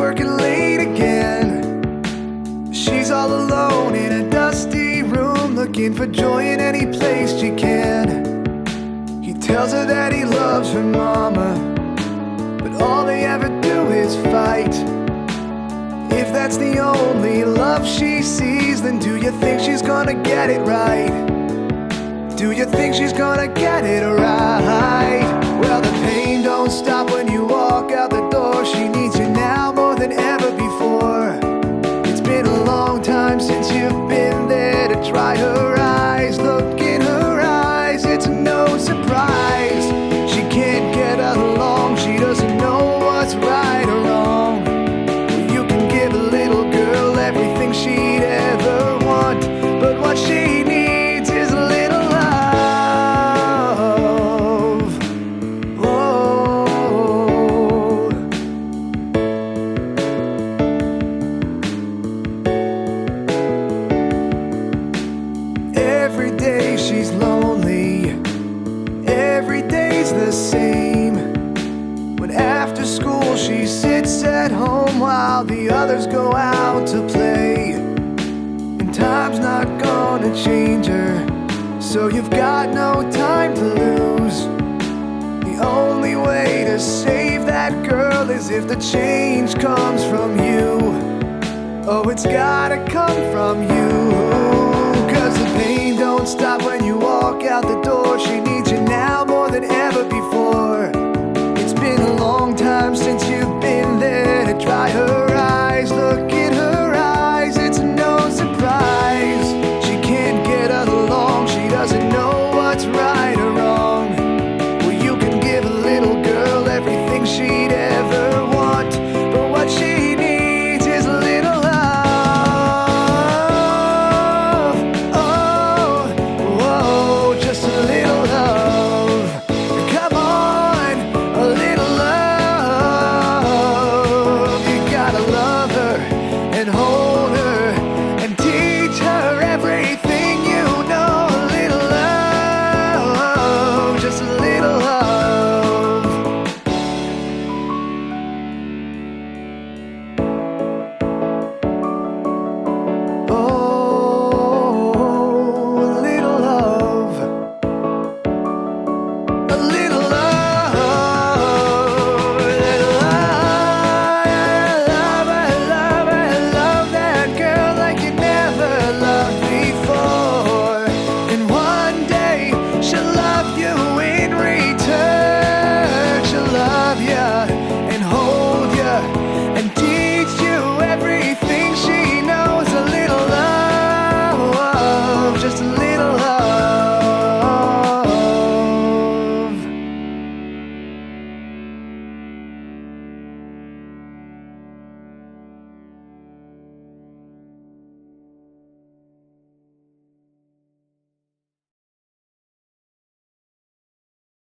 working late again. She's all alone in a dusty room, looking for joy in any place she can. He tells her that he loves her mama, but all they ever do is fight. If that's the only love she sees, then do you think she's gonna get it right? Do you think she's gonna get it right? Well, the pain don't stop when you walk out the door. She needs you now more than ever before. It's been a long time since you've been there to dry her eyes. Look in her eyes, it's no surprise. She can't get along, she doesn't know what's right or wrong. You can give a little girl everything she'd ever want, but what she needs is a little love. Oh. Every day she's lonely, every day's the same. When after school she sits at home while the others go out to play. And time's not gonna change her, so you've got no time to lose. The only way to save that girl is if the change comes from you. Oh, it's gotta come from you. 'Cause the pain don't stop when you walk out the door. She needs you now more than ever before.